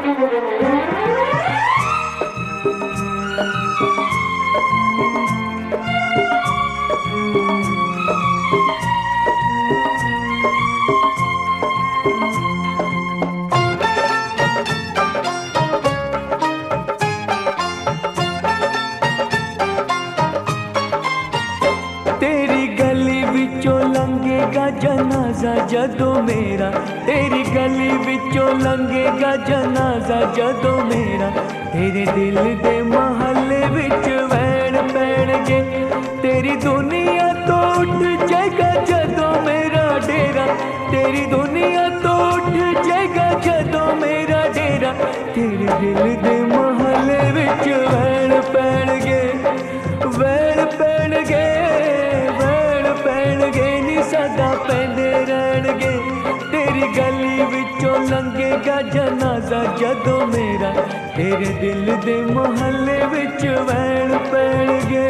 तेरी गली विचों लंघेगा जनाजा जदों मेरा, तेरी गली विचों लंघेगा जनाजा जदों मेरा, तेरे दिल दे महल्ले विच वैण पैणगे, तेरी दुनिया तो उठ जाएगा जदों मेरा डेरा, तेरी दुनिया तो उठ जाएगा जदों मेरा डेरा, तेरे दिल दे महल्ले विच वैण पैणगे, वैण पैणगे, वैण पैणगे नी सदा पैंदे रहणगे, तेरी गली विचों लंघेगा जनाजा जदों मेरा, तेरे दिल दे महल्ले विच वैण पैणगे।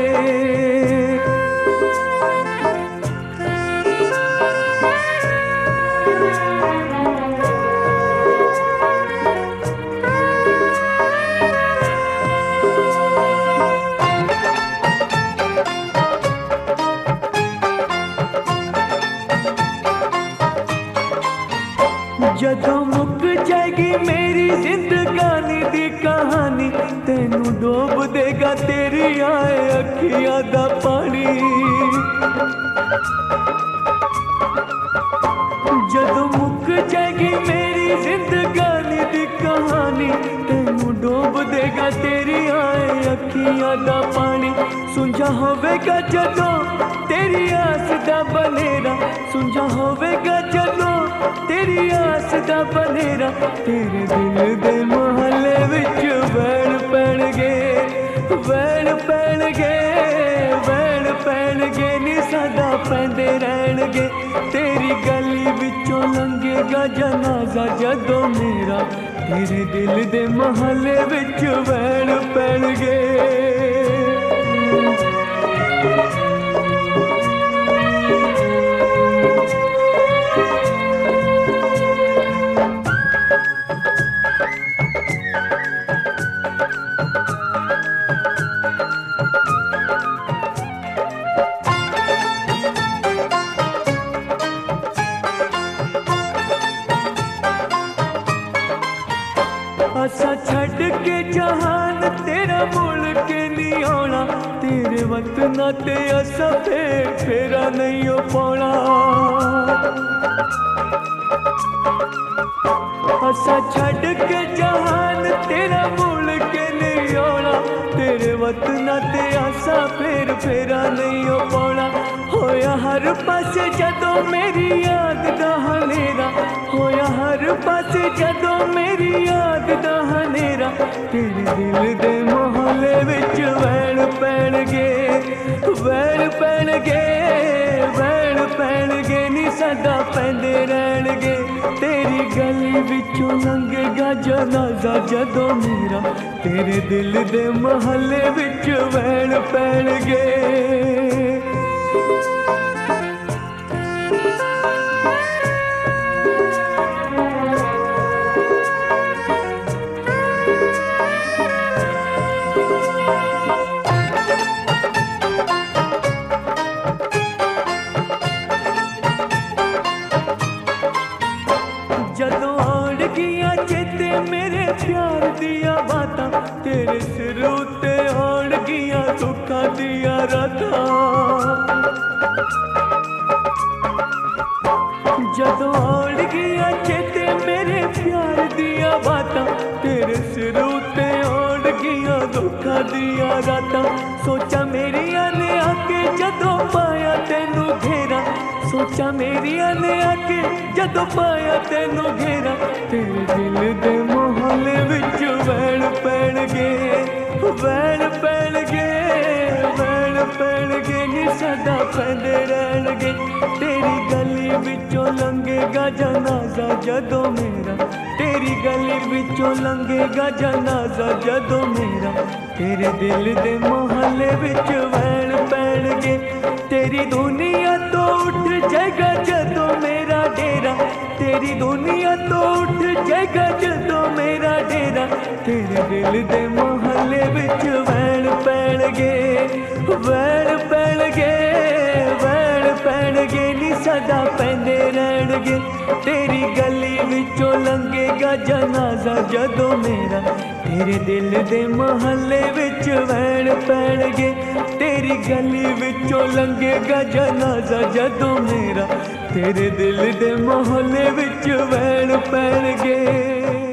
जदों मुक जाएगी मेरी जिंदगानी दी कहानी, तेनू डोब देगा तेरी आए अखियां दा पानी, जदों मुक जाएगी मेरी जिंदगानी दी कहानी, तेनू डोब देगा तेरी आए अखियां दा पानी, सुंझा होवेगा जदों तेरी आस दा बनेरा, सुंझा होवेगा जदों तेरी आस दा बनेरा, तेरे दिल दे महल्ले विच वैण पैणगे, वैण पैणगे, वैण पैणगे नी सदा पैंदे रहणगे, तेरी गली विचों लंघेगा जनाजा जदों मेरा, तेरे दिल दे महल्ले विच वैण पैणगे। असा छड़ के जहान तेरा मुड़ के नहीं आना, तेरे वतना ते असा फेरा नहीं हो पाना, असा छड़ के जहान तेरा मुड़ के नहीं आना, तेरे वतना ते असा फेरा नहीं हो पाना, होया हर पासे जदों मेरी याद दा हनेरा, होया हर पासे जदों मेरी याद दा हनेरा, तेरे दिल दे महल्ले विच वैण पैणगे, वैण पैणगे, वैण पैणगे नी सदा पैंदे रहणगे, तेरी गली विचों लंघेगा जनाजा जदों मेरा, तेरे दिल दे महल्ले विच वैण पैणगे। जदों आउणगियां चेते मेरे प्यार दिया बातां, तेरे सिर उत्ते आउणगियां दुखां दियां रातां, जदों आउणगियां चेते मेरे प्यार दिया बातां, तेरे सिर उत्ते आउणगियां दुखां दियां रातां, सोचा मेरिया ने आके जदों पाया तेनू घेरा, सोचा मेरिया ने आके जदों पाया तेनू घेरा, तेरे दिल दे महल्ले विच वैण पैणगे, वैण पैणगे, वैण पैणगे नी सदा पैंदे रहणगे, तेरी गली विचों लंघेगा जनाजा जदों मेरा, तेरी गली विचों लंघेगा जनाजा जदों मेरा, तेरे दिल दे महल्ले विच वैण पैणगे, तेरी दुनिया तो उठ जाएगा जदों मेरा डेरा, तेरी दुनिया तो उठ जाएगा जदों मेरा डेरा, तेरे दिल दे मोहल्ले विच वैण पैणगे, वैण पैणगे, वैण पैणगे नी सदा पैंदे रहणगे। तेरी गली विचों लंघेगा जनाजा जदों मेरा, तेरे दिल दे मोहल्ले विच वैण पैणगे। तेरी गली विचों लंघेगा जनाजा जदों मेरा, तेरे दिल दे मोहल्ले विच वैण पैणगे।